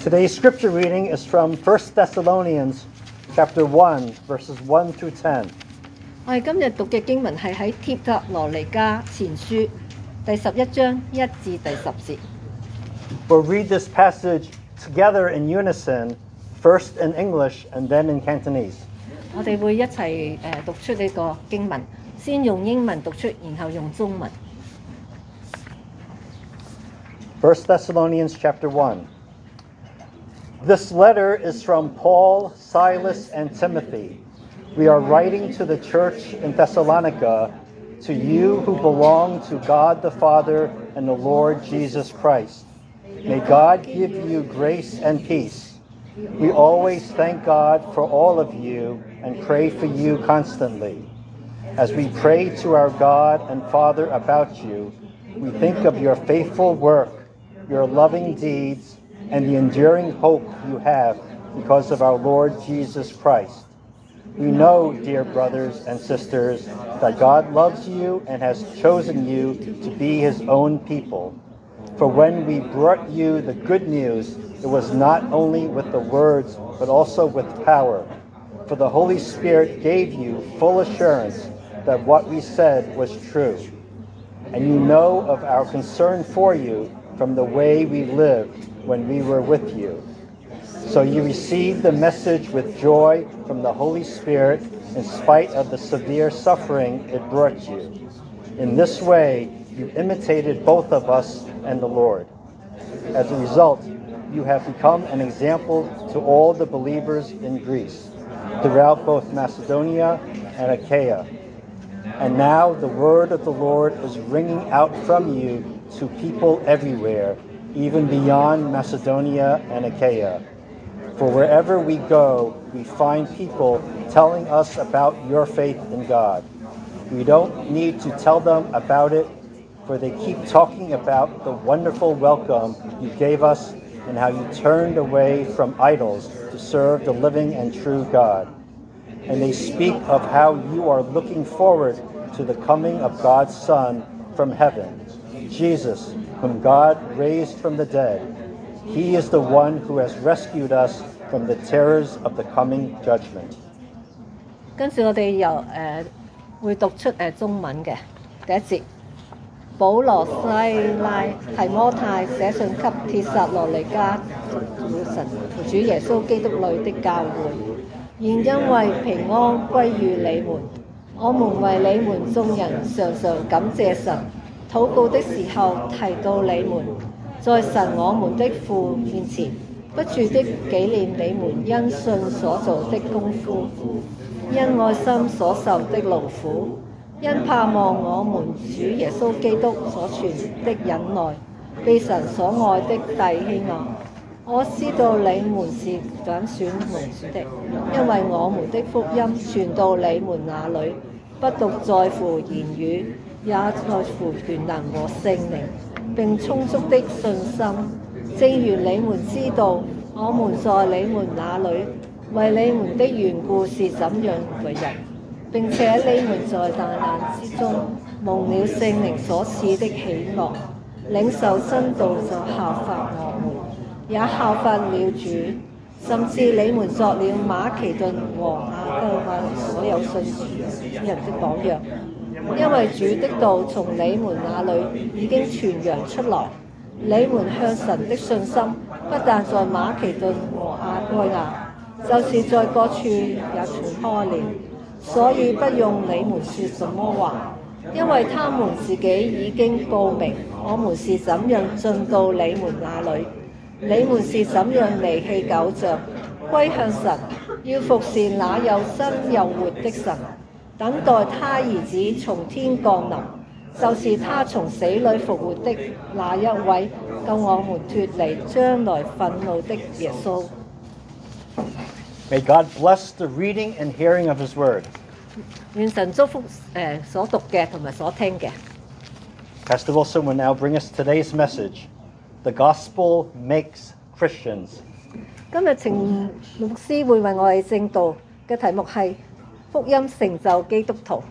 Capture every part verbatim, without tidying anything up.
Today's scripture reading is from First Thessalonians chapter one, verses one through ten. 我哋今日讀嘅經文係喺帖撒羅尼迦前書第十一章一至第十節。 We'll read this passage together in unison, first in English and then in Cantonese. 我哋會一齊誒讀出呢個經文，先用英文讀出，然後用中文。 First Thessalonians chapter one. This letter is from Paul, Silas, and Timothy. We are writing to the church in Thessalonica, to you who belong to God the Father and the Lord Jesus Christ. May God give you grace and peace. We always thank God for all of you and pray for you constantly. As we pray to our God and Father about you, we think of your faithful work, your loving deeds, and the enduring hope you have because of our Lord Jesus Christ. We know, dear brothers and sisters, that God loves you and has chosen you to be his own people. For when we brought you the good news, it was not only with the words, but also with power. For the Holy Spirit gave you full assurance that what we said was true. And you know of our concern for you from the way we lived when we were with you. So you received the message with joy from the Holy Spirit in spite of the severe suffering it brought you. In this way, you imitated both of us and the Lord. As a result, you have become an example to all the believers in Greece, throughout both Macedonia and Achaia. And now the word of the Lord is ringing out from you to people everywhere, even beyond Macedonia and Achaia. For wherever we go, we find people telling us about your faith in God. We don't need to tell them about it, for they keep talking about the wonderful welcome you gave us and how you turned away from idols to serve the living and true God. And they speak of how you are looking forward to the coming of God's Son from heaven, Jesus, whom God raised from the dead. He is the one who has rescued us from the terrors of the coming judgment. 跟住我哋由誒、呃、會讀出誒、呃、中文嘅第一節。保羅西拉提摩太寫信給帖撒羅尼迦神主耶穌基督裏的教會，現因為平安歸於你們，我們為你們眾人常常感謝神，禱告的時候提到你們，在神我們的父面前，不住的紀念你們因信所做的功夫，因愛心所受的勞苦，因盼望我們主耶穌基督所傳的忍耐，被神所愛的弟兄啊！我知道你們是揀選蒙選的，因為我們的福音傳到你們那裏，不獨在乎言語，也在乎權能和聖靈，並充足的信心。正如你們知道，我們在你們那裏為你們的緣故是怎樣為人，並且你們在大難之中蒙了聖靈所賜的喜樂，領受真道就效法我們，也效法了主，甚至你們作了馬其頓和亞該亞所有信主人的榜樣。因為主的道從你們那裏已經傳揚出來，你們向神的信心不但在馬其頓和亞該亞，就是在各處也傳開了。所以不用你們說什麼話，因為他們自己已經報明我們是怎樣進到你們那裏，你們是怎樣離棄偶像，歸向神，要服侍那又生又活的神，等待他兒子從天降臨，就是他從死裏復活的那一位，救我們脫離將來憤怒的耶穌。 May God bless the reading and hearing of his word. 願神祝福誒、呃、所讀嘅同埋所聽嘅。 Pastor Wilson will now bring us today's message. The gospel makes Christians. 今日程牧師會為我哋證道嘅題目係福音成就基督徒。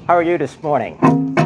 How are you this morning?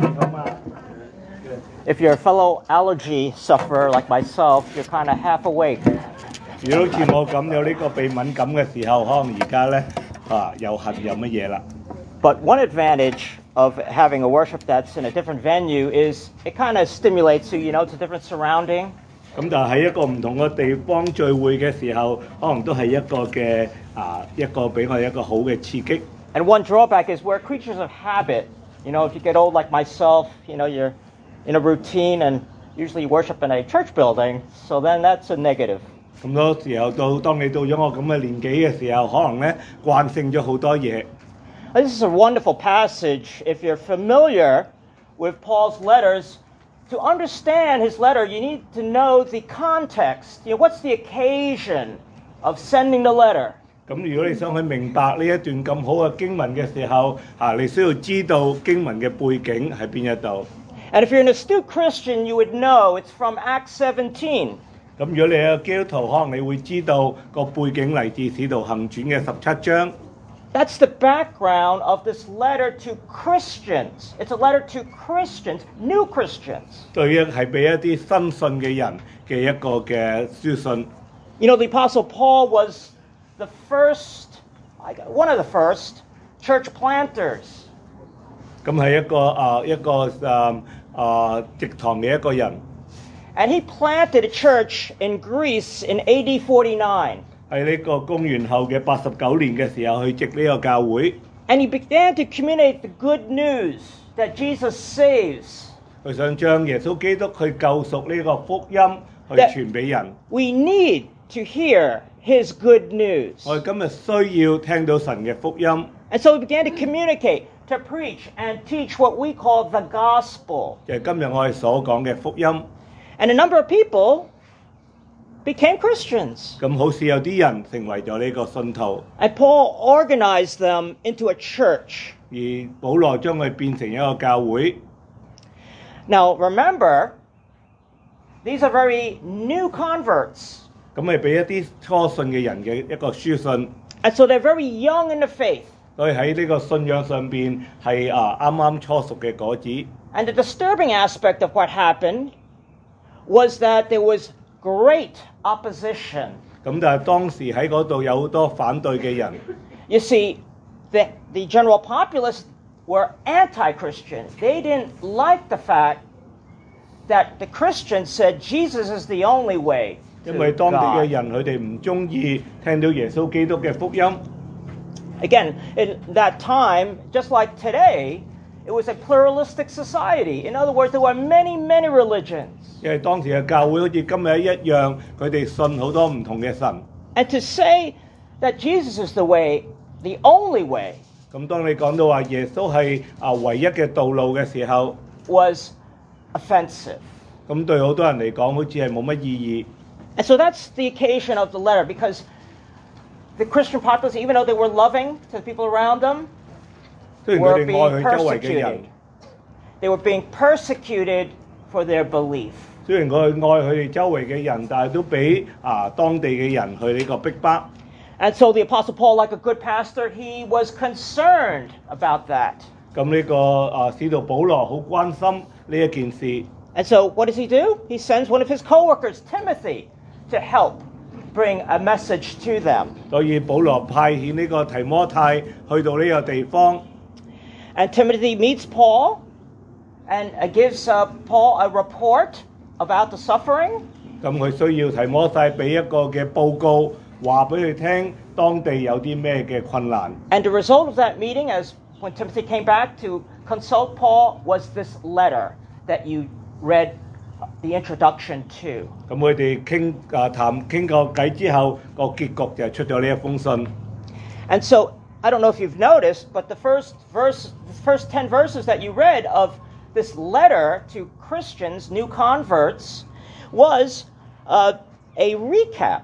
If you're a fellow allergy sufferer like myself, you're kind of half awake. 如果好似我咁有呢個鼻敏感嘅時候，可能而家咧啊又痕又乜嘢啦。 But one advantage of having a worship that's in a different venue is it kind of stimulates you, you know, to different surrounding. 咁但係喺一個唔同嘅地方聚會嘅時候，可能都係一個嘅啊一個俾我哋一個好嘅刺激。 And one drawback is we're creatures of habit. You know, if you get old like myself, you know, you're in a routine and usually you worship in a church building, so then that's a negative. 咁多時候到當你到咗我咁嘅年紀嘅時候，可能咧慣性咗好多嘢。 This is a wonderful passage. If you're familiar with Paul's letters, to understand his letter, you need to know the context. You know, what's the occasion of sending the letter? 咁如果你想去明白呢一段咁好嘅經文嘅時候，啊，你需要知道經文嘅背景喺邊一度。 And if you're an astute Christian, you would know it's from Acts seventeen. 咁如果你係基督徒，可能你會知道個背景嚟自《使徒行傳》嘅十七章。 That's the background of this letter to Christians. It's a letter to Christians, new Christians. 對於係俾一啲新信嘅人嘅一個嘅書信。 You know, the Apostle Paul was the first, one of the first church planters. 咁係一個啊一個啊啊植堂嘅一個人。 And he planted a church in Greece in A D forty-nine. 喺呢個公元後嘅八十九年嘅時候去植呢個教會。 And he began to communicate the good news that Jesus saves. 佢想將耶穌基督去救贖呢個福音去傳俾人。 We need to hear his good news. 我哋今日需要聽到神嘅福音。 And so he began to communicate, to preach and teach what we call the gospel. 就係今日我哋所講嘅福音。 And a number of people became Christians. 咁好似有啲人成為咗呢個信徒。 And Paul organized them into a church. 而保羅將佢變成一個教會。 Now remember, these are very new converts. 咁係俾一啲初信嘅人嘅一個書信。 And so they're very young in the faith. 所以喺呢個信仰上邊係啊啱啱初熟嘅果子。 And the disturbing aspect of what happened was that there was great opposition. 咁但係當時喺嗰度有好多反對嘅人。 You see, the, the general populace were anti-Christian. They didn't like the fact that the Christians said Jesus is the only way to 因為當地嘅 God. 人佢哋唔中意聽到耶穌基督嘅福音。 Again, in that time, just like today, it was a pluralistic society. In other words, there were many, many religions. 因為當時嘅教會好似今日一樣，佢哋信好多唔同嘅神。 And to say that Jesus is the way, the only way, 咁當你講到話耶穌係啊唯一嘅道路嘅時候 was offensive. 咁對好多人嚟講好似係冇乜意義。 And so that's the occasion of the letter, because the Christian populace, even though they were loving to the people around them, 雖然 were 佢哋 being 愛佢周圍嘅人， persecuted. They were being persecuted for their belief. 雖然佢愛佢哋周圍嘅人，但係都俾啊當地嘅人去呢個逼迫。 And so the Apostle Paul, like a good pastor, he was concerned about that. 咁呢個啊使徒保羅好關心呢一件事。 And so what does he do? He sends one of his co-workers, Timothy, to help bring a message to them. 所以保羅派遣呢個提摩太去到呢個地方。 And Timothy meets Paul and uh, gives uh, Paul a report about the suffering. 咁佢需要提摩太俾一個嘅報告，話俾佢聽當地有啲咩嘅困難。 And the result of that meeting, as when Timothy came back to consult Paul, was this letter that you read the introduction to. 咁佢哋傾啊談傾過偈之後，個結局就出咗呢一封信。 And so I don't know if you've noticed, but the first verse, the first ten verses that you read of this letter to Christians, new converts, was uh, a recap,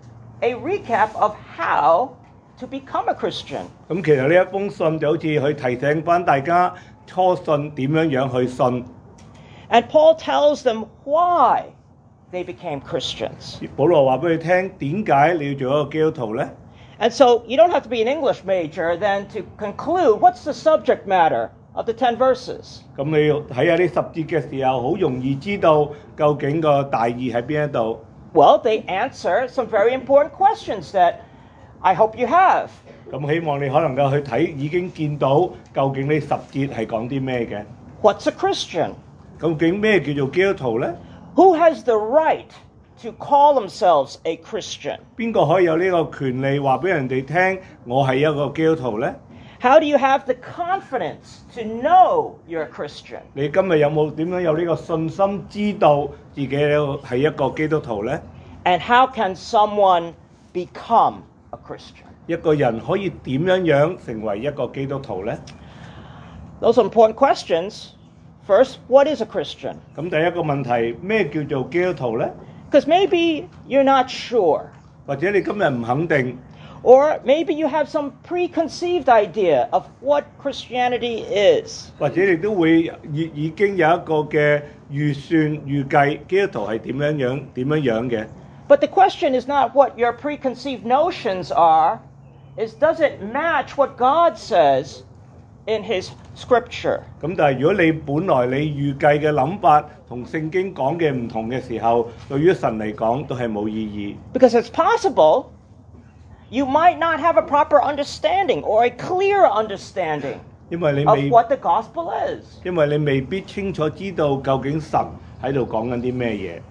a recap of how to become a Christian. 咁其實呢一封信就好似去提醒翻大家初信點樣樣去信。 And Paul tells them why they became Christians. 保羅話俾佢聽點解你要做一個基督徒呢？ And so you don't have to be an English major then to conclude what's the subject matter of the ten verses? 咁你睇下呢十節嘅時候，好容易知道究竟個大意喺邊一度。 Well, they answer some very important questions that I hope you have. 咁希望你可能夠去睇，已經見到究竟呢十節係講啲咩嘅？ What's a Christian? 究竟咩叫做基督徒呢？ Who has the right to call themselves a Christian? 邊個可以有呢個權利話俾人哋聽，我係一個基督徒呢？ How do you have the confidence to know you're a Christian? 你今日有冇點樣有呢個信心，知道自己係一個基督徒呢？ And how can someone become a Christian? 一個人可以點樣樣成為一個基督徒呢？ Those are important questions. First, what is a Christian? 咁第一個問題，咩叫做基督徒呢？ Because maybe you're not sure. 或者你今日唔肯定， Or maybe you have some preconceived idea of what Christianity is. 或者你都會已已經有一個嘅預算預計基督徒係點樣樣點樣樣嘅。 But the question is not what your preconceived notions are, is does it match what God says in His Scripture? 咁但係如果你本來你預計嘅諗法同聖經講嘅唔同嘅時候，對於神嚟講都係冇意義。 Because it's possible you might not have a proper understanding or a clear understanding 因為你 of 未 what the gospel is. 因為你未必清楚知道究竟神喺度講緊啲咩嘢。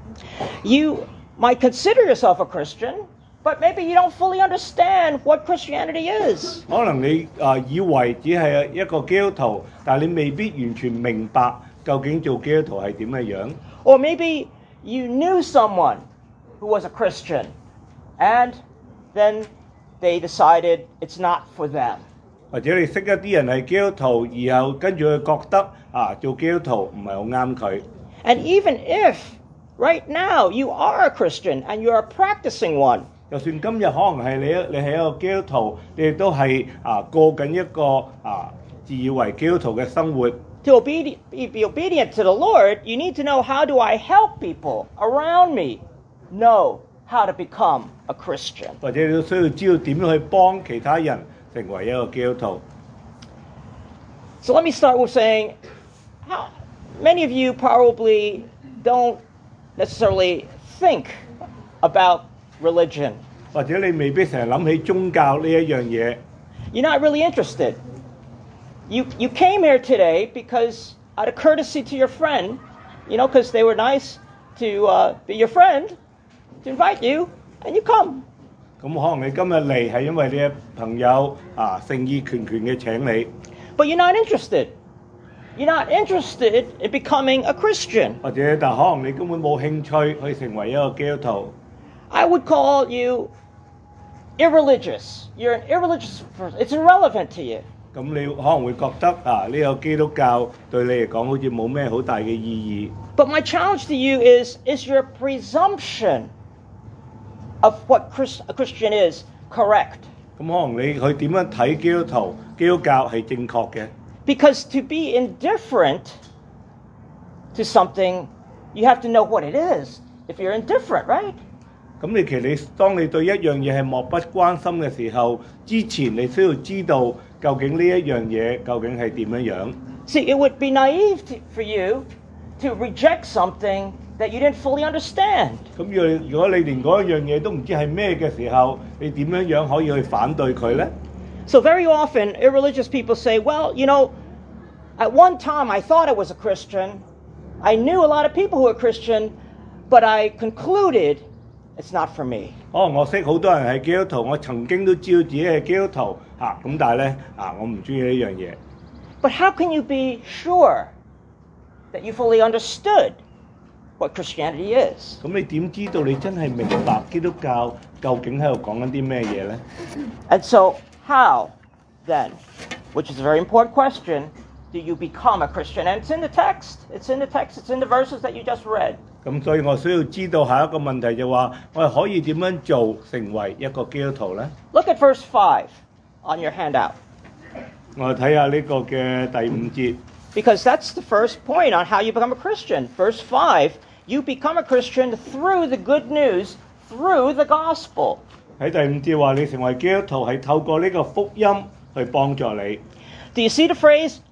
You might consider yourself a Christian, but maybe you don't fully understand what Christianity is. 可能你啊、呃、以為只係一個基督徒，但係你未必完全明白究竟做基督徒係點嘅樣。 Or maybe you knew someone who was a Christian, and then they decided it's not for them. 或者你識一啲人係基督徒，然後跟住佢覺得啊做基督徒唔係好啱佢。 And even if right now you are a Christian and you are practicing one, 就算今日可能係你你係一個基督徒，你亦都係啊過緊一個啊自以為基督徒嘅生活。 to obedi- be obedient to the Lord, you need to know, how do I help people around me know how to become a Christian? 或者你都需要知道點樣去幫其他人成為一個基督徒。 So let me start with saying, how, many of you probably don't necessarily think about religion. 或者你未必成日諗起宗教呢一樣嘢。 You're not really interested. You, you came here today because out of courtesy to your friend, you know, because they were nice to uh, be your friend, to invite you, and you come. 咁可能你今日嚟係因為你嘅朋友啊誠意拳拳嘅請你， But you're not interested. You're not interested in becoming a Christian. 或者但可能你根本冇興趣去成為一個基督徒。 I would call you irreligious. You're an irreligious person. It's irrelevant to you. 咁你可能會覺得啊呢個基督教對你嚟講好似冇咩好大嘅意義。 But my challenge to you is, is your presumption of what Christ, a Christian is correct? 咁可能你去點樣睇基督徒、基督教係正確嘅， Because to be indifferent to something, you have to know what it is. If you're indifferent, right? 咁你其實你當你對一樣嘢係漠不關心嘅時候，之前你需要知道究竟呢一樣嘢究竟係點樣樣。 See, it would be naive to, for you to reject something that you didn't fully understand. 咁如果如果你連嗰一樣嘢都唔知係咩嘅時候，你點樣樣可以去反對佢呢？ So very often, irreligious people say, well, you know, at one time I thought I was a Christian. I knew a lot of people who were Christian, but I concluded it's not for me. 可能我識好多人係基督徒，我曾經都知道自己係基督徒嚇，咁、但係咧啊，我唔中意呢樣嘢。 But how can you be sure that you fully understood what Christianity is? 咁你點知道你真係明白基督教究竟喺度講緊啲咩嘢呢？ And so, how then, which is a very important question, do you become a Christian? And it's in the text. It's in the text. It's in the verses that you just read. 咁所以我需要知道下一個問題就話，我哋可以點樣做成為一個基督徒呢？ Look at verse five on your handout, 我哋睇下呢個嘅第五節， because that's the first point on how you become a Christian. Verse five, you become a Christian through the good news, through the gospel. 喺第五節話你成為基督徒係透過呢個福音去幫助你。 Do you see the phrase,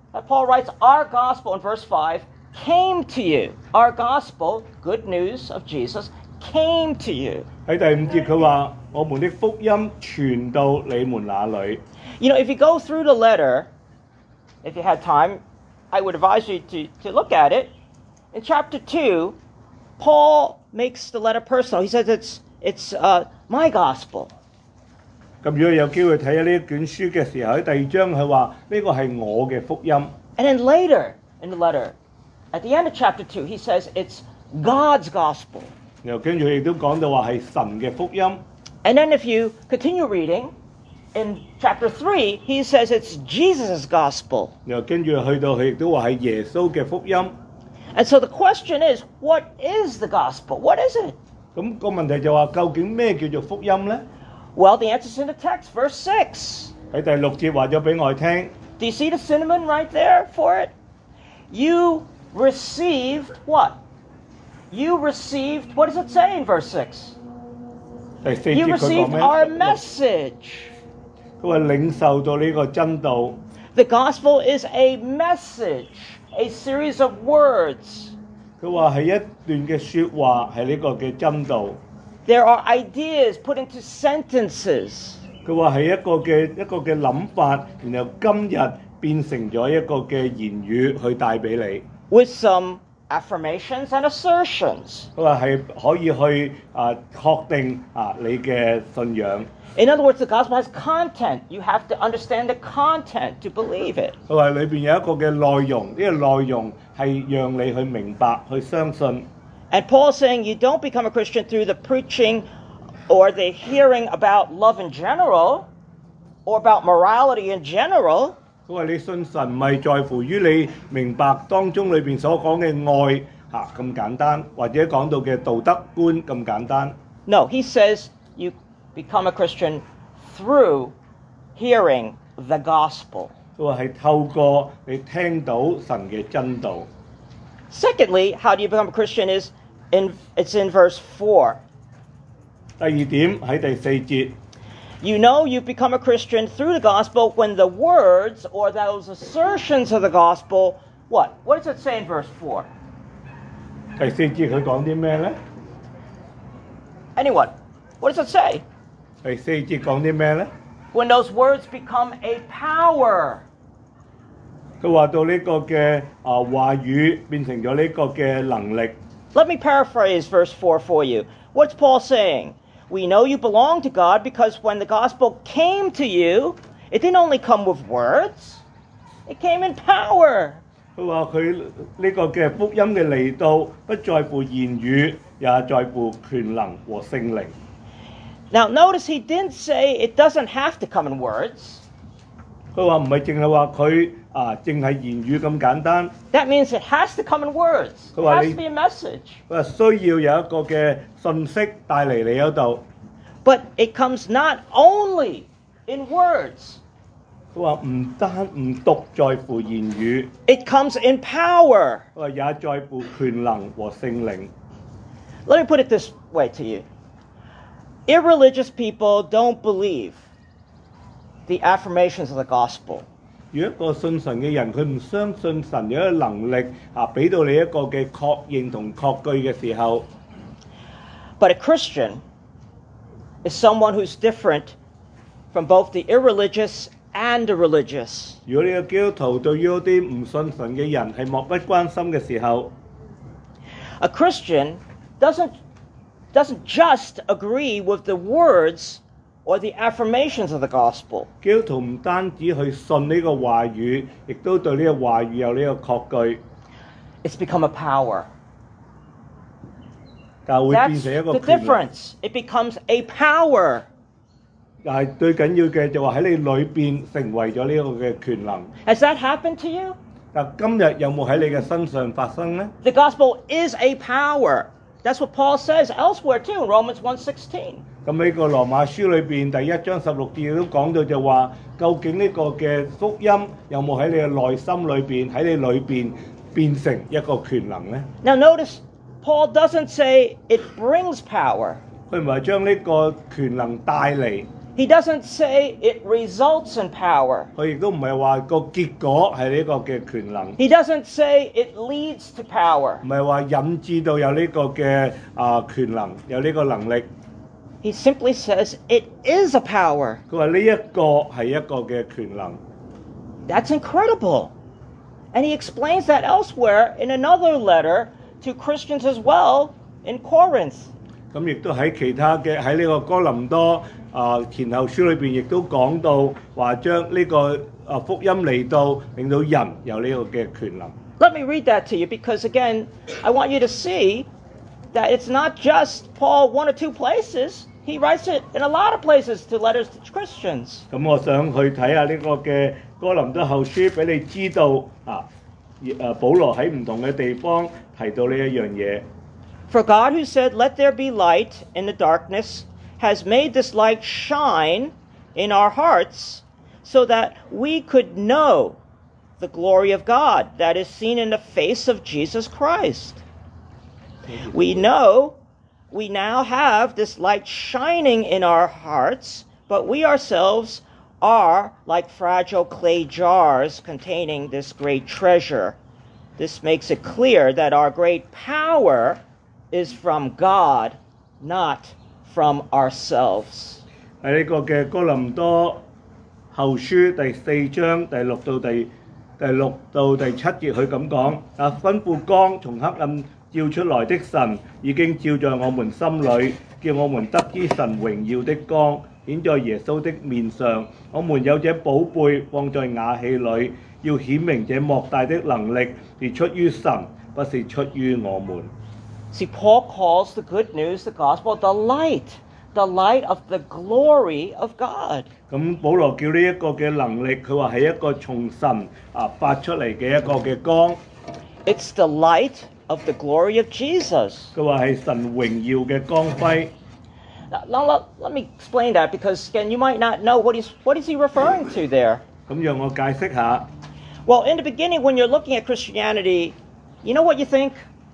that Paul writes, our gospel in verse five came to you. Our gospel, good news of Jesus, came to you. 喺第五節佢話：我們的福音傳到你們那裏。 You know, if you go through the letter, if you had time, I would advise you to, to look at it. In chapter two, Paul makes the letter personal. He says it's, it's uh, my gospel. 咁如果有機會睇下呢一卷書嘅時候，喺第二章佢話呢個係我嘅福音。 And then later in the letter, at the end of chapter two, he says it's God's gospel. 然後跟住亦都講到話係神嘅福音。 And then if you continue reading, in chapter three, he says it's Jesus' gospel. 然後跟住去到佢亦都話係耶穌嘅福音。 And so the question is, what is the gospel? What is it? 咁個問題就話究竟咩叫做福音呢？ Well, the answer's in the text, verse six. 喺第六節話咗俾我聽。 Do you see the cinnamon right there for it? You received what? You received, what does it say in verse six? 第四 You 節佢講 received 咩？ our message. 佢話領受到呢個真道。 The gospel is a message, a series of words. 佢話係一段嘅説話，係呢個嘅真道。 There are ideas put into sentences. 佢話係一個嘅一個嘅諗法，然後今日變成咗一個嘅言語去帶俾你。 With some affirmations and assertions. 佢話係可以去啊確定啊你嘅信仰。 In other words, the gospel has content. You have to understand the content to believe it. 佢話裏邊有一個嘅內容，呢、這個內容係讓你去明白、去相信。 And Paul's saying you don't become a Christian through the preaching or the hearing about love in general or about morality in general. 佢話你信神唔係在乎於你明白當中裏邊所講嘅愛嚇咁簡單，或者講到嘅道德觀咁簡單。 No, he says you become a Christian through hearing the gospel. 佢話係透過你聽到神嘅真道。 Secondly, how do you become a Christian is in it's in verse four. 第二點喺第四節。 You know you've become a Christian through the gospel when the words or those assertions of the gospel, what? What does it say in verse four? 第四節佢講啲咩呢？ Anyone? What does it say? 第四節講啲咩呢？ When those words become a power. 佢話到呢個嘅啊話語變成咗呢個嘅能力。 Let me paraphrase verse four for you. What's Paul saying? We know you belong to God because when the gospel came to you, it didn't only come with words, it came in power. 佢話佢呢個嘅福音嘅嚟到，不在乎言語，也在乎權能和聖靈。 Now notice he didn't say it doesn't have to come in words. 佢話唔係淨係話佢啊，淨係言語咁簡單。 That means it has to come in words. It has to be a message. 佢話需要有一個嘅信息帶嚟你嗰度。 But it comes not only in words. 佢話唔單唔獨在乎言語， It comes in power. 佢話也在乎權能和聖靈。 Let me put it this way to you. Irreligious people don't believe the affirmations of the gospel. 如果一個信神嘅人，佢唔相信神有一個能力啊，俾到你一個嘅確認同確據嘅時候， But a Christian is someone who's different from both the irreligious and the religious. 如果呢個基督徒對於嗰啲唔信神嘅人係漠不關心嘅時候， A Christian doesn't doesn't just agree with the words or the affirmations of the gospel. 基督徒唔單止去信呢個話語，亦都對呢個話語有呢個確據， It's become a power. 教會變 That's 成一個 the 權能。 difference. It becomes a power. 但係最緊要嘅就話喺你裏邊成為咗呢個嘅權能。 Has that happened to you? 但今日有冇喺你嘅身上發生呢？ The gospel is a power. That's what Paul says elsewhere too in Romans one sixteen. 咁呢個羅馬書裏邊第一章十六節都講到就話，究竟呢個嘅福音有冇喺你嘅內心裏邊，喺你裏邊變成一個權能呢？ Now notice, Paul doesn't say it brings power. 佢唔係將呢個權能帶嚟。 He doesn't say it results in power. 佢亦都唔係話個結果係呢個嘅權能， He doesn't say it leads to power. 唔係話引致到有呢個嘅啊權能，有呢個能力。 He simply says it is a power. 佢話呢一個係一個嘅權能。 That's incredible. And he explains that elsewhere in another letter to Christians as well in Corinth. 咁亦都喺其他嘅喺呢個哥林多啊前後書裏邊，亦都講到話將呢個啊福音嚟到，令到人有呢個嘅權能。 Let me read that to you because, again, I want you to see that it's not just Paul one or two places. He writes it in a lot of places to letters to Christians. 咁我想去睇下呢個嘅哥林多後書，俾你知道啊，誒保羅喺唔同嘅地方提到呢一樣嘢。 For God who said, "Let there be light," in the darkness, has made this light shine in our hearts so that we could know the glory of God that is seen in the face of Jesus Christ. We know we now have this light shining in our hearts, but we ourselves are like fragile clay jars containing this great treasure. This makes it clear that our great power is from God, not from ourselves. 喺呢個嘅哥林多後書第四章第六到第第六到第七節，佢咁講：啊，吩咐光從黑暗照出來的神，已經照在我們心裏，叫我們得知神榮耀的光顯在耶穌的面上。我們有這寶貝放在瓦器裏，要顯明這莫大的能力是出於神，不是出於我們。 See, Paul calls the good news, the gospel, the light, the light of the glory of God. 咁保羅叫呢一個嘅能力，佢話係一個從神啊發出嚟嘅一個嘅光。 It's the light of the glory of Jesus. 佢話係神榮耀嘅光輝。 Now, now let, let me explain that because, again, you might not know what he's, what is he referring to there. 咁讓我解釋下。 Well, in the beginning, when you're looking at Christianity, you know what you think?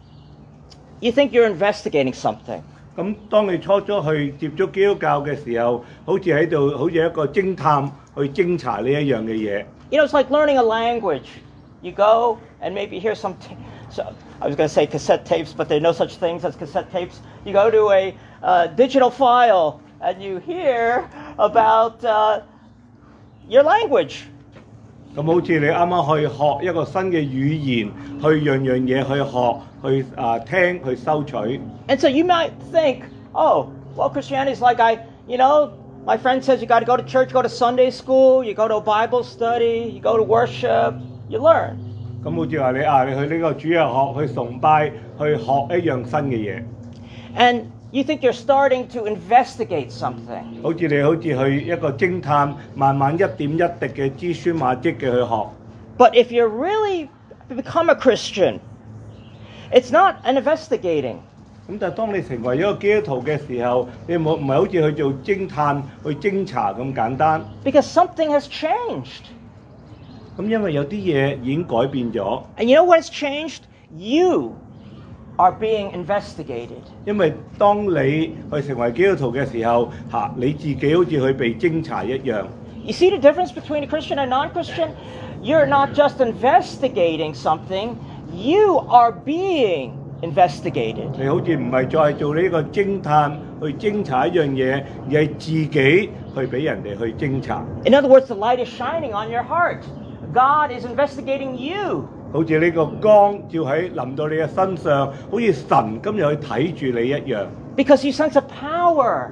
You think you're investigating something. 咁當你初初去接觸基督教嘅時候，好似喺度，好似一個偵探去偵查呢一樣嘅嘢。 You know, it's like learning a language. You go and maybe hear some, t- so, I was going to say cassette tapes, but there are no such things as cassette tapes. You go to a uh, digital file and you hear about uh, your language. 咁好似你啱啱去學一個新嘅語言，去樣樣嘢去學，去啊聽，去收取。 And so you might think, oh, well, Christianity is like I, you know, my friend says you got to go to church, go to Sunday school, you go to a Bible study, you go to worship, you learn. 咁好似話你啊，你去呢個主日學去崇拜，去學一樣新嘅嘢。 And you think you're starting to investigate something. 好似你好似去一個偵探，慢慢一點一滴嘅蛛絲馬跡嘅去學。 But if you really become a Christian, it's not an investigating. 咁但係當你成為一個基督徒嘅時候，你冇唔係好似去做偵探去偵查咁簡單。 Because something has changed. 咁因為有啲嘢已經改變咗。 And you know what has changed? You are being investigated. 因為當你去成為基督徒嘅時候，嚇你自己好似去被偵查一樣。 You see the difference between a Christian and non-Christian? You're not just investigating something, you are being investigated. 你好似唔係再做呢個偵探去偵查一樣嘢，而係自己去俾人哋去偵查。 In other words, the light is shining on your heart. God is investigating you. 好似呢個光照喺臨到你嘅身上，好似神今日去睇住你一樣。 Because you sense a power.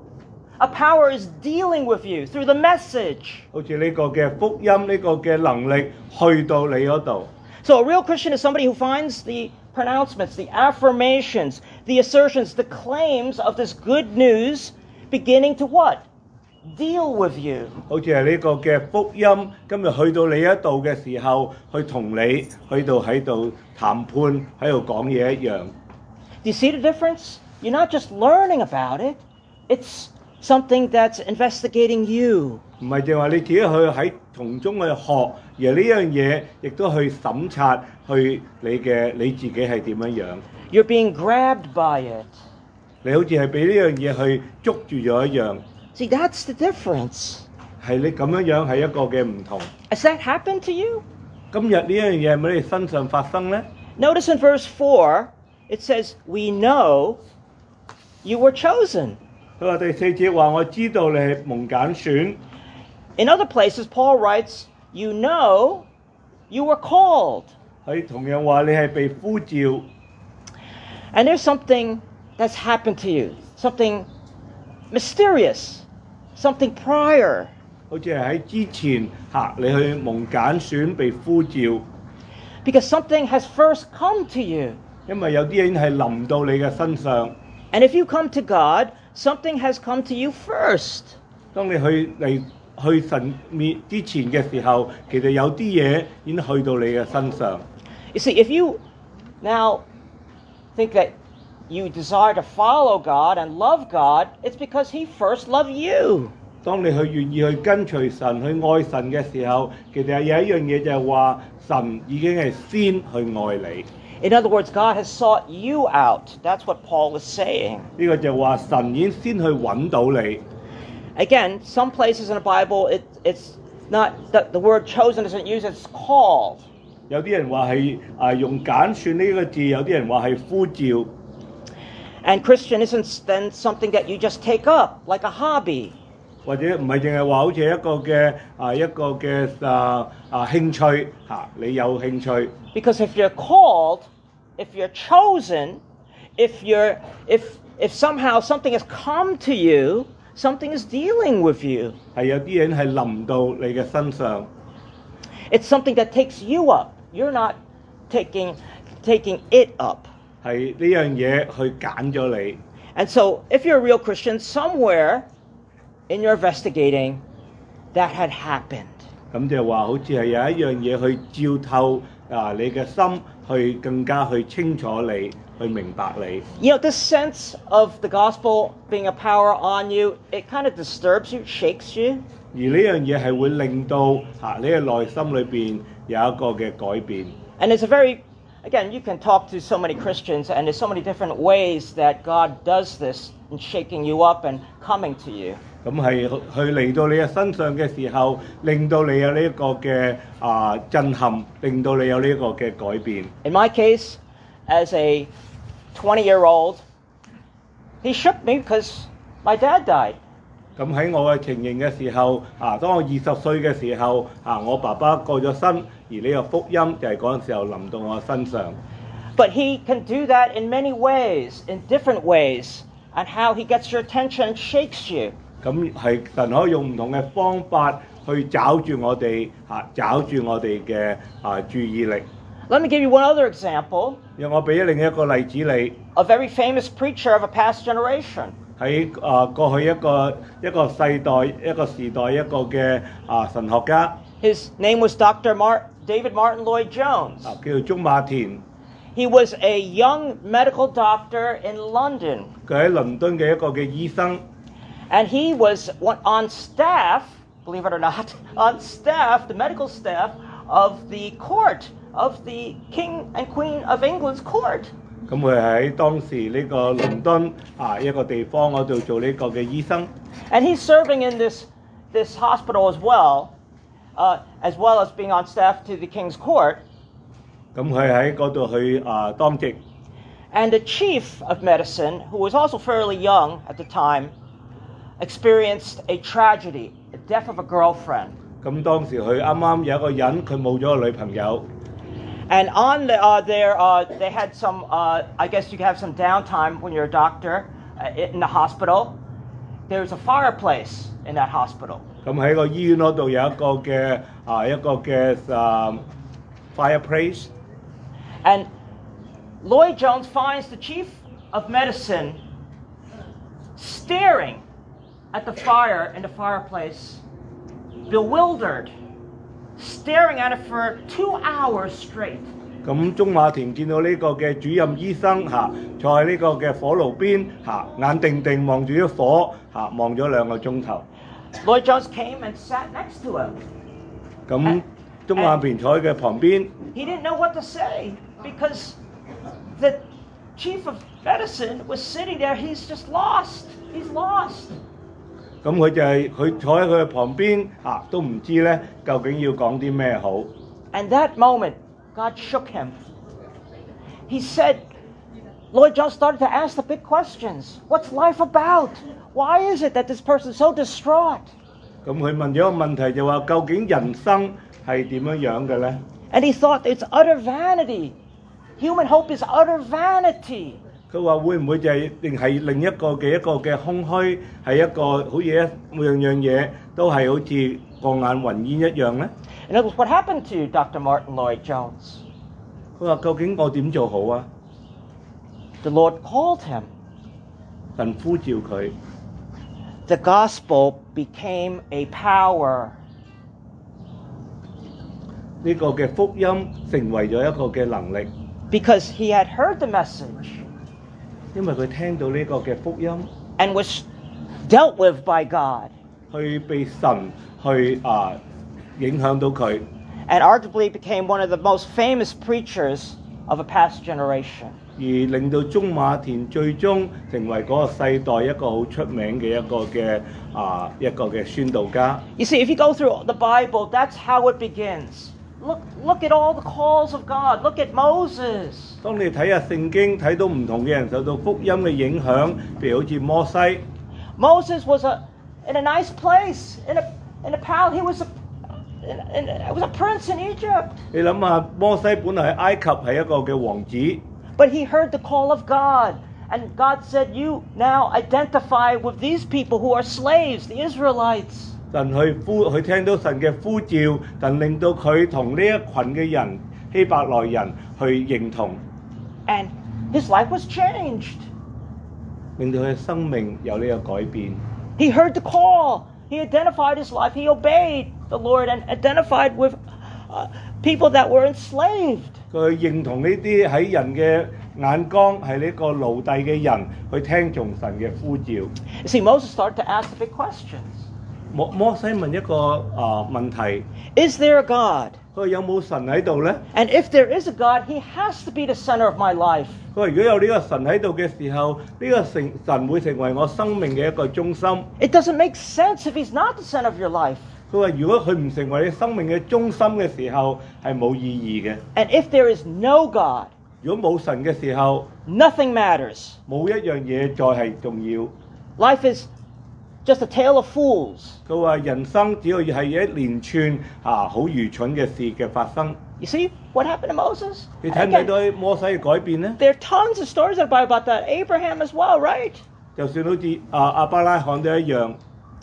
A power is dealing with you through the message. 好似呢個嘅福音，呢個嘅能力去到你嗰度。 So a real Christian is somebody who finds the pronouncements, the affirmations, the assertions, the claims of this good news beginning to what? Deal with you. 好似係呢個嘅福音，今日去到你一度嘅時候，去同你去到喺度談判，喺度講嘢一樣。 Do you see the difference? You're not just learning about it. It's something that's investigating you. 唔係淨話你自己去喺從中去學，而呢樣嘢亦都去審察，去你嘅你自己係點樣樣。 You're being grabbed by it. 你好似係俾呢樣嘢去捉住咗一樣。 See, that's the difference. 係你咁樣樣係一個嘅唔同。 Has that happened to you? 今日呢樣嘢係咪喺你身上發生呢？ Notice in verse four, it says, we know you were chosen. 佢話第四節話我知道你係蒙揀選。 In other places, Paul writes, you know you were called. 佢同樣話你係被呼召。 And there's something that's happened to you, something mysterious, something prior. 好似係喺之前嚇你去蒙揀選被呼召， Because something has first come to you. 因為有啲嘢係臨到你嘅身上。 And if you come to God, something has come to you first. 當你去嚟去神面之前嘅時候，其實有啲嘢已經去到你嘅身上。 You see, if you now think that you desire to follow God and love God, it's because He first loved you. 當你去願意去跟隨神、去愛神嘅時候，其實有一樣嘢就係話神已經係先去愛你。 In other words, God has sought you out. That's what Paul was saying. 呢個就係話神已經先去揾到你。 Again, some places in the Bible, it, it's not the, the word chosen isn't used; it's called. 有啲人話係啊用揀選呢個字，有啲人話係呼召。 And Christian isn't then something that you just take up like a hobby. 或者唔係淨係話好似一個嘅啊一個嘅啊啊興趣嚇，你有興趣。 Because if you're called, if you're chosen, if you're if if somehow something has come to you, something is dealing with you. 係有啲人係臨到你嘅身上， It's something that takes you up. You're not taking taking it up. 係呢樣嘢去揀咗你。 And so if you're a real Christian, somewhere in your investigating, that had happened. 咁就話好似係有一樣嘢去照透啊你嘅心，去更加去清楚你，去明白你。 You know, this sense of the gospel being a power on you, it kind of disturbs you, shakes you. 而呢樣嘢係會令到嚇你嘅內心裏邊有一個嘅改變。 And it's a very, again, you can talk to so many Christians, and there's so many different ways that God does this in shaking you up and coming to you. 咁係去嚟到你嘅身上嘅時候，令到你有呢一個嘅啊震撼，令到你有呢一個嘅改變。 In my case, as a twenty-year-old, he shook me because my dad died. 咁喺我嘅情形嘅時候，啊，當我二十歲嘅時候，啊，我爸爸過咗身，而呢個福音就係嗰陣時候臨到我身上。 But he can do that in many ways, in different ways, and how he gets your attention and shakes you. 咁係神可以用唔同嘅方法去找住我哋，嚇找住我哋嘅啊注意力。 Let me give you one other example. 讓我俾另一個例子你。 A very famous preacher of a past generation. 喺啊過去一個一個世代一個時代一個嘅啊神學家， His name was Doctor Mart- David Martin Lloyd Jones. 啊叫做鍾馬田。 He was a young medical doctor in London. 佢喺倫敦嘅一個嘅醫生。 And he was one- on staff, believe it or not, on staff, the medical staff of the court, of the King and Queen of England's court. 咁佢喺當時呢個倫敦啊一個地方嗰度做呢個嘅醫生。 And he's serving in this, this hospital as well, uh, as well as being on staff to the King's court. 咁佢喺嗰度去啊當值。 And the chief of medicine, who was also fairly young at the time, experienced a tragedy, the death of a girlfriend. 咁當時佢啱啱有一個人佢冇咗個女朋友。 And on the, uh, there, uh, they had some, uh, I guess you could have some downtime when you're a doctor uh, in the hospital. There's a fireplace in that hospital. 咁喺個醫院嗰度有一個嘅啊一個嘅啊 fireplace。 And Lloyd Jones finds the chief of medicine staring at the fire in the fireplace, bewildered, staring at it for two hours straight. 咁鍾馬田見到呢個嘅主任醫生嚇坐喺呢個嘅火爐邊嚇，眼定定望住啲火嚇，望咗兩個鐘頭。 Lloyd Jones came and sat next to him. 咁鍾馬田坐喺佢旁邊。 He didn't know what to say because the chief of medicine was sitting there. He's just lost. He's lost. 咁佢就係佢坐喺佢嘅旁邊啊，都唔知咧究竟要講啲咩好。 And that moment, God shook him. He said, Lloyd Jones started to ask the big questions. What's life about? Why is it that this person is so distraught? 咁佢問咗個問題就話：究竟人生係點樣樣嘅咧？ And he thought it's utter vanity. Human hope is utter vanity. 佢話會唔會就係定係另一個嘅一個嘅空虛，係一個好似一每樣樣嘢都係好似過眼雲煙一樣咧？ In other words, what happened to Doctor Martin Lloyd Jones? 佢話：究竟我點做好啊？ The Lord called him. 神呼召佢， The gospel became a power. 呢個嘅福音成為咗一個嘅能力， Because he had heard the message 因為佢聽到呢個嘅福音， and was dealt with by God. 去被神去啊影響到佢， And arguably became one of the most famous preachers of a past generation. 而令到中馬田最終成為嗰個世代一個好出名嘅一個嘅啊一個嘅宣道家。 You see, if you go through the Bible, that's how it begins. Look, look at all the calls of God. Look at Moses. 當你睇下聖經，睇到唔同嘅人受到福音嘅影響，譬如好似摩西， Moses was a in a nice place, in a in a palace. He was a in, in, it was a prince in Egypt. 你諗下，摩西本來喺埃及係一個嘅王子， But he heard the call of God, and God said, "You now identify with these people who are slaves, the Israelites." 神去呼，佢聽到神嘅呼召，神令到佢同呢一群嘅人希伯來人去認同， And his life was changed. 令到佢嘅生命有呢個改變。 He heard the call. He identified his life. He obeyed the Lord and identified with uh, people that were enslaved. 佢認同呢啲喺人嘅眼光係呢個奴隸嘅人，去聽從神嘅呼召。 You see, Moses started to ask the big questions. 摩摩西問一個啊、呃、問題， Is there a God? 佢話有冇神喺度呢？ And if there is a God, he has to be the center of my life. 佢話如果有呢個神喺度嘅時候，呢、個成神會成為我生命嘅一個中心。 It doesn't make sense if he's not the center of your life. 佢話如果佢唔成為你生命嘅中心嘅時候，係冇意義嘅。 And if there is no God, 如果冇神嘅時候， nothing matters. 冇一樣嘢再係重要。 Life is just a tale of fools. 佢話人生只要係一連串啊好愚蠢嘅事嘅發生。 You see what happened to Moses? 你睇唔睇 Again, 到摩西嘅改變呢？ there are tons of stories in the Bible about that. Abraham as well, right? 就算好似啊亞伯拉罕都一樣。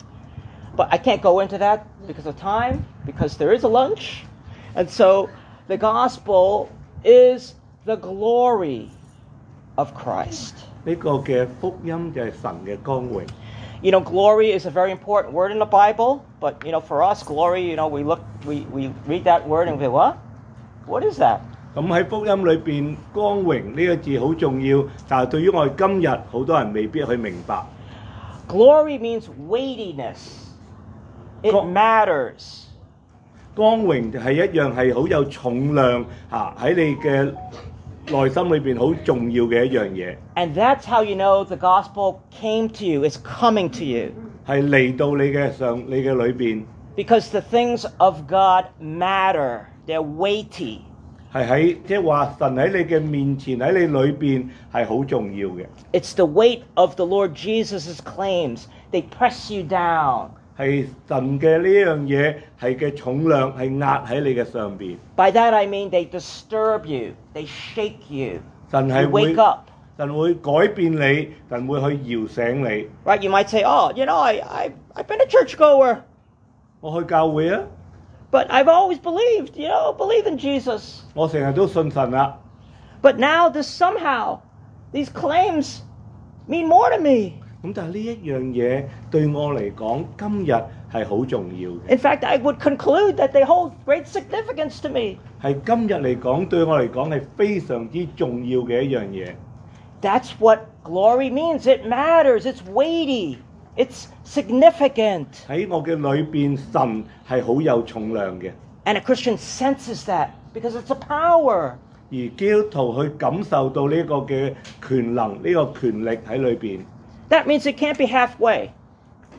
But I can't go into that because of time, because there is a lunch. And so the gospel is the glory of Christ. 呢個嘅福音就係神嘅光榮。 You know, glory is a very important word in the Bible, but you know, for us, glory, you know, we look, we, we read that word and we go, what? What is that? 咁喺福音裏邊，光榮呢個字好重要，但係對於我哋今日好多人未必去明白。 Glory means weightiness. It Go- matters. 光榮就係一樣係好有重量嚇喺你嘅內心裏邊好重要嘅一樣嘢， And that's how you know the gospel came to you, it's coming to you. 係嚟到你嘅上你嘅裏邊， Because the things of God matter. They're weighty. 係喺即係話神喺你嘅面前喺你裏邊係好重要嘅， It's the weight of the Lord Jesus' claims. They press you down. 係神嘅呢樣嘢係嘅重量係壓喺你嘅上邊。 By that I mean they disturb you. They shake you. 神 You 係會 wake up. 神會改變你，神會去搖醒你。 Right? You might say, oh, you know, I, I, I've been a churchgoer, 我去教會啊， but I've always believed, you know, believe in Jesus. 我成日都信神啦。 But now this somehow, these claims mean more to me. 咁但係呢一樣嘢對我嚟講，今日係好重要嘅。 In fact, I would conclude that they hold great significance to me. 係今日嚟講，對我嚟講係非常之重要嘅一樣嘢。 That's what glory means. It matters. It's weighty. It's significant. 喺我嘅裏邊，神係好有重量嘅， And a Christian senses that because it's a power. 而基督徒去感受到呢個嘅權能、呢、個權力喺裏邊。 That means it can't be halfway.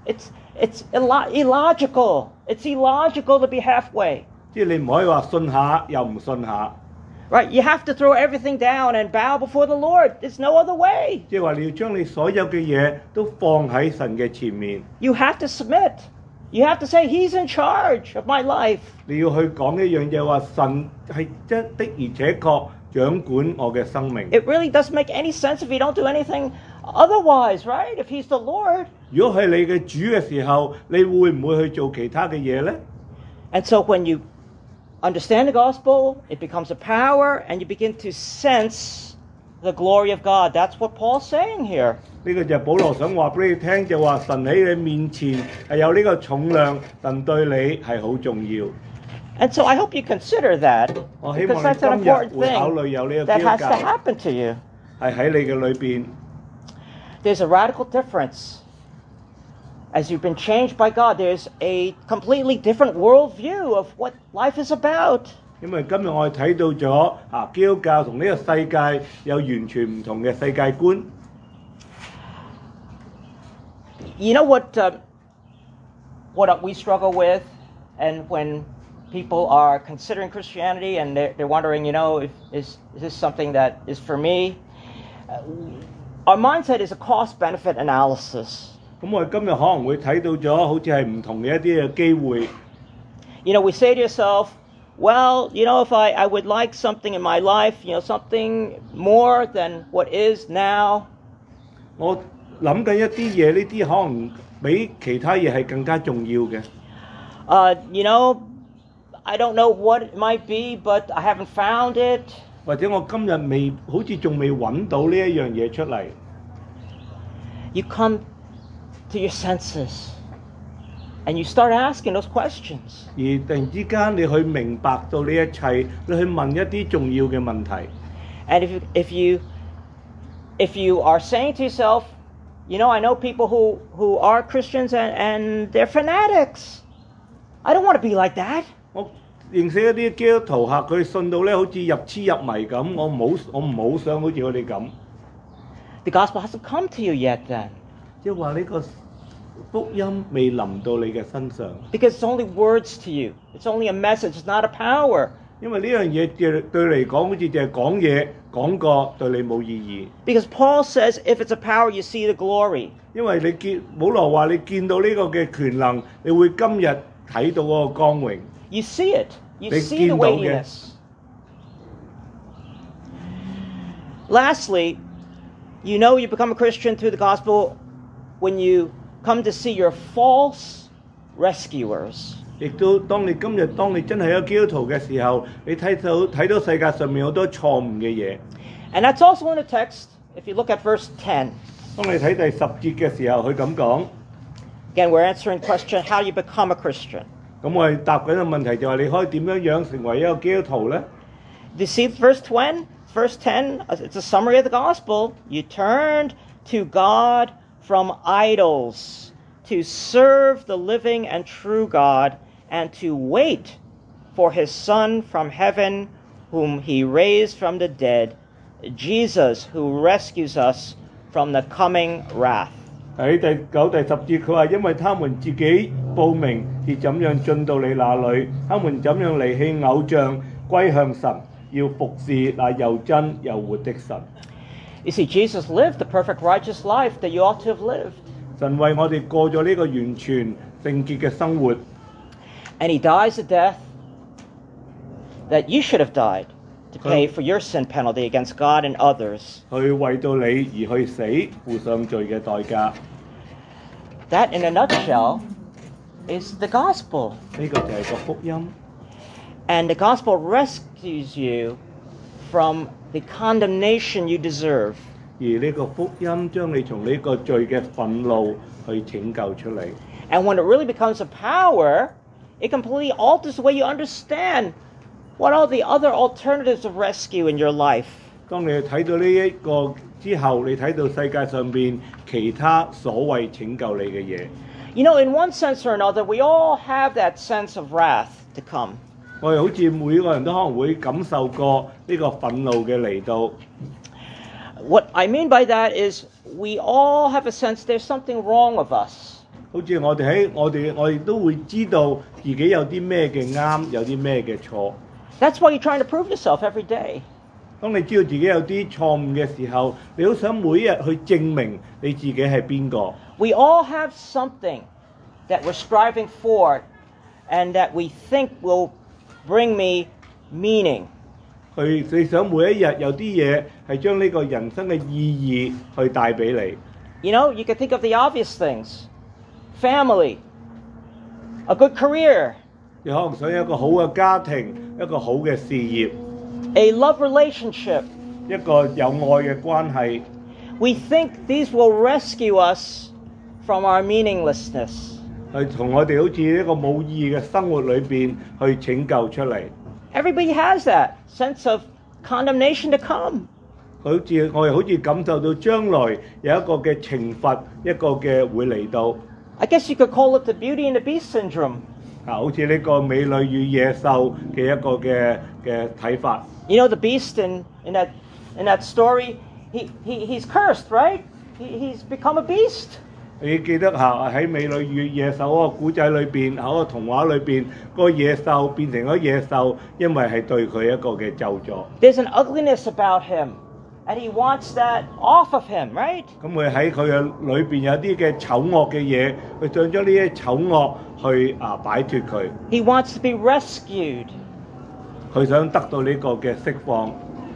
It's it's illo- illogical. It's illogical to be halfway. 即係你唔可以話信下又唔信下， Right? You have to throw everything down and bow before the Lord. There's no other way. 即係話你要將你所有嘅嘢都放喺神嘅前面， You have to submit. You have to say, He's in charge of my life. 你要去講一樣嘢話神係真的而且確掌管我嘅生命。 It really doesn't make any sense if you don't do anything otherwise, right? If He's the Lord. 如果係你嘅主嘅時候，你會唔會去做其他嘅嘢呢？ And so when you understand the gospel, it becomes a power, and you begin to sense the glory of God. That's what Paul's saying here. 呢個就係保羅想話俾你聽，就話神喺你面前係有呢個重量，神對你係好重要。 And so I hope you consider that, 我希 because 望 that's an 你今日 important 會考慮 thing 有呢個 that 基 has 督 to 教 happen to you. 係喺你嘅裏邊。 There's a radical difference. As you've been changed by God, there's a completely different worldview of what life is about. 因為今日我哋睇到咗啊，基督教同呢個世界有完全唔同嘅世界觀。 You know what uh, what we struggle with, and when people are considering Christianity and they're, they're wondering, you know, if, is, is this something that is for me? Uh, our mindset is a cost-benefit analysis. 咁我哋今日可能會睇到咗，好似係唔同嘅一啲嘅機會。 You know, we say to yourself, well, you know, if I, I would like something in my life, you know, something more than what is now. 我諗緊一啲嘢，呢啲可能比其他嘢係更加重要嘅。 Uh, you know, I don't know what it might be, but I haven't found it. 或者我今日未好似仲未揾到呢一樣嘢出嚟。 You come to your senses and you start asking those questions. 而突然之間你去明白到呢一切，你去問一啲重要嘅問題。 And if you, if you if you are saying to yourself, you know, I know people who, who are Christians and, and they're fanatics. I don't want to be like that. 我認識一啲基督徒客，佢信到咧好似入痴入迷咁，我唔好我唔好想好似佢哋咁。 The gospel hasn't come to you yet then. 即係話呢個福音未臨到你嘅身上， Because it's only words to you. It's only a message. It's not a power. 因為呢樣嘢對對你嚟講，好似淨係講嘢講過，對你冇意義。 Because Paul says if it's a power, you see the glory. 因為你見保羅話你見到呢個嘅權能，你會今日睇到嗰個光榮。 You see it. You They see the 見到嘅。 weightiness. Lastly, you know you become a Christian through the gospel when you come to see your false rescuers. 亦都當你今日當你真係一個基督徒嘅時候，你睇到睇到世界上面好多錯誤嘅嘢。 And that's also in the text, if you look at verse ten. 當你睇第十節嘅時候，佢咁講。 Again, we're answering the question, how do you become a Christian? 咁我哋答緊嘅問題就係你可以點樣樣成為一個基督徒呢？ Do you see verse ten? Verse ten, it's a summary of the gospel. You turned to God from idols to serve the living and true God and to wait for his Son from heaven, whom he raised from the dead, Jesus, who rescues us from the coming wrath. 喺第九、第十節，佢話因為他們自己報明是怎樣進到你那裏，他們怎樣離棄偶像，歸向神，要服侍那又真又活的神。 You see, Jesus lived the perfect righteous life that you ought to have lived. 神為我哋過咗呢個完全聖潔嘅生活， And he dies a death that you should have died to pay for your sin penalty against God and others. 去為到你而去死，付上罪嘅代價。 That, in a nutshell, is the gospel. 呢個就係個福音。 And the gospel rescues you from the condemnation you deserve. 而呢個福音將你從呢個罪嘅憤怒去拯救出嚟。 And when it really becomes a power, it completely alters the way you understand what are the other alternatives of rescue in your life. 當你睇到呢一個之後，你睇到世界上邊其他所謂拯救你嘅嘢。 You know, in one sense or another, we all have that sense of wrath to come. 我哋好似每個人都可能會感受過呢個憤怒嘅嚟到。 What I mean by that is we all have a sense there's something wrong with us. 好似我哋喺我哋我哋都會知道自己有啲咩嘅啱，有啲咩嘅錯。 That's why you're trying to prove yourself every day. 當你知道自己有啲錯誤嘅時候，你好想每日去證明你自己係邊個。 We all have something that we're striving for and that we think will bring me meaning. 佢你想每一日有啲嘢係將呢個人生嘅意義去帶俾你。 You know, you can think of the obvious things. Family, a good career, 你可能想有一個好嘅家庭，一個好嘅事業， a love relationship. 一個有愛嘅關係。 We think these will rescue us from our meaninglessness. 去從我哋好似一個冇意義嘅生活裏邊去拯救出嚟。 Everybody has that sense of condemnation to come. 好似我哋好似感受到將來有一個嘅懲罰，一個嘅會嚟到。 I guess you could call it the Beauty and the Beast syndrome. 啊，好似呢個美女與野獸嘅一個嘅嘅睇法。 You know, the beast in, in that in that story, he, he he's cursed, right? He, he's become a beast. 你記得嚇喺美女與野獸嗰個古仔裏邊，喺嗰個童話裏邊，嗰個野獸變成咗野獸，因為係對佢一個嘅咒詛。 There's an ugliness about him, and he wants that off of him, right? 咁佢喺佢嘅裏邊有啲嘅醜惡嘅嘢，佢想將呢啲醜惡去啊擺脱佢。 He wants to be rescued. 佢想得到呢個嘅釋放。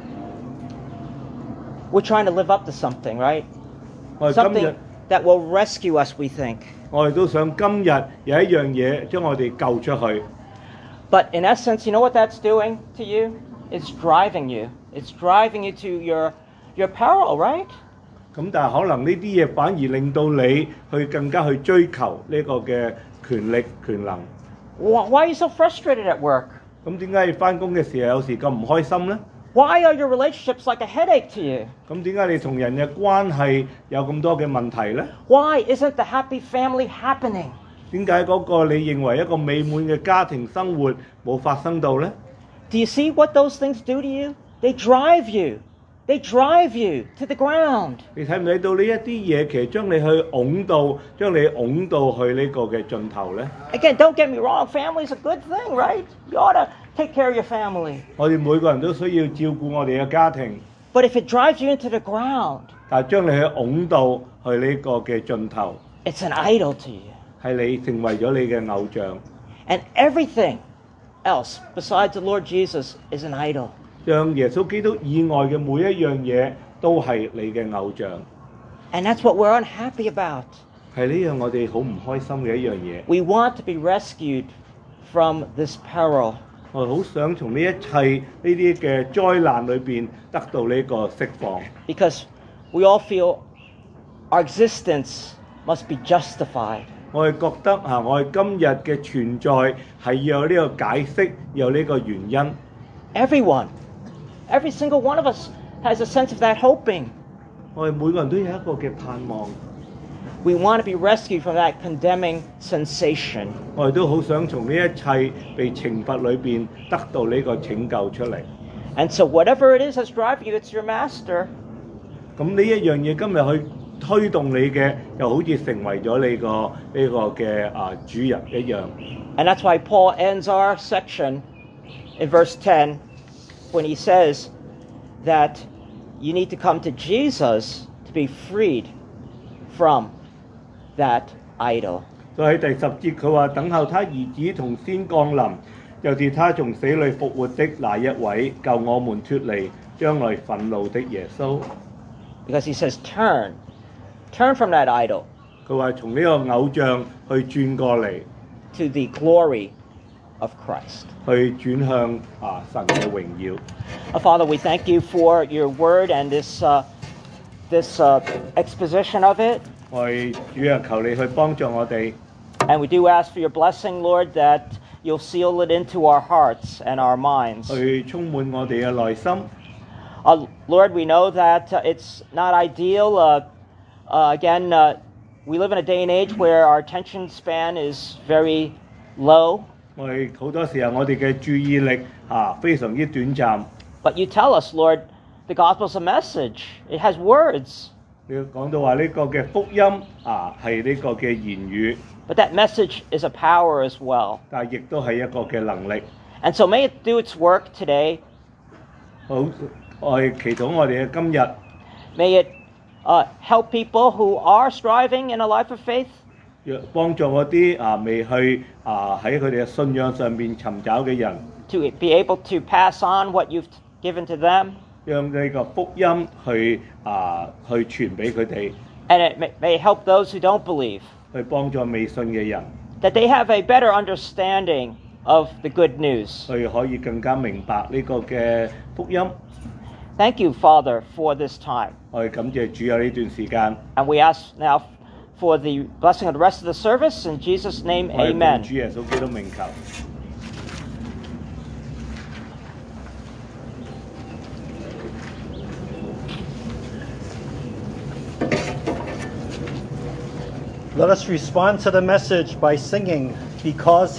We're trying to live up to something, right? 我哋今日 Something that will rescue us, we think. 我哋都想今日有一樣嘢將我哋救出去。 But in essence, you know what that's doing to you? It's driving you. It's driving you to your your peril, right? 咁但係可能呢啲嘢反而令到你去更加去追求呢個嘅權力權能。 Why are you so frustrated at work? 咁點解你翻工嘅時候有時咁唔開心呢？ Why are your relationships like a headache to you? 咁點解你同人嘅關係有咁多嘅問題呢？ Why isn't the happy family happening? 點解嗰個你認為一個美滿嘅家庭生活冇發生到呢？ Do you see what those things do to you? They drive you. They drive you to the ground. 你睇唔睇到呢一啲嘢其實將你去擁到，將你擁到去呢個嘅盡頭呢？ Again, don't get me wrong. Family's a good thing, right? You ought to take care of your family. 我哋每個人都需要照顧我哋嘅家庭， But if it drives you into the ground, 但係將你去擁到去呢個嘅盡頭， it's an idol to you. 係你成為咗你嘅偶像， And everything else besides the Lord Jesus is an idol. 將耶穌基督以外嘅每一樣嘢都係你嘅偶像， And that's what we're unhappy about. 係呢樣我哋好唔開心嘅一樣嘢。 We want to be rescued from this peril. 我好想從呢一切呢啲嘅災難裏邊得到呢個釋放， Because we all feel our existence must be justified. 我哋覺得嚇，我哋今日嘅存在係要有呢個解釋，有呢個原因。 Everyone, every single one of us has a sense of that hoping. 我哋每個人都有一個嘅盼望， We want to be rescued from that condemning sensation. 我哋都好想從呢一切被懲罰裏邊得到呢個拯救出嚟。 And so whatever it is that's driving you, it's your master. 咁呢一樣嘢今日去推動你嘅，又好似成為咗你個呢個嘅啊主人一樣。 And that's why Paul ends our section in verse ten when he says that you need to come to Jesus to be freed from that idol. 所以喺第十節佢話等候他兒子從先降臨，就是他從死裏復活的那一位，救我們脱離將來憤怒的耶穌。 Because he says, turn. Turn from that idol 佢話從呢個偶像去轉過嚟， to the glory of Christ. 去轉向啊神嘅榮耀。 Uh, Father, we thank you for your word and this, uh, this uh, exposition of it. 我哋主啊，求你去幫助我哋。 And we do ask for your blessing, Lord, that you'll seal it into our hearts and our minds. 去充滿我哋嘅內心。 Uh, Lord, we know that uh, it's not ideal. Uh, uh, again, uh, we live in a day and age where our attention span is very low. 我哋好多時候我哋嘅注意力啊非常之短暫。 But you tell us, Lord, the gospel's a message. It has words. 你講到話呢個嘅福音啊係呢個嘅言語， but that message is a power as well. 但係亦都係一個嘅能力。 And so may it do its work today. 好，我哋祈禱我哋嘅今日， May it uh, help people who are striving in a life of faith. 若幫助嗰啲啊未去啊喺佢哋嘅信仰上面尋找嘅人， To be able to pass on what you've given to them. 讓呢個福音去啊去傳俾佢哋， And it may, may help those who don't believe. 去幫助未信嘅人， That they have a better understanding of the good news. 去可以更加明白呢個嘅福音。 Thank you, Father, for this time. 我哋感謝主有呢段時間， And we ask now for the blessing of the rest of the service. In Jesus' name, 我哋奉 amen. 主耶穌基督名求。 Let us respond to the message by singing, Because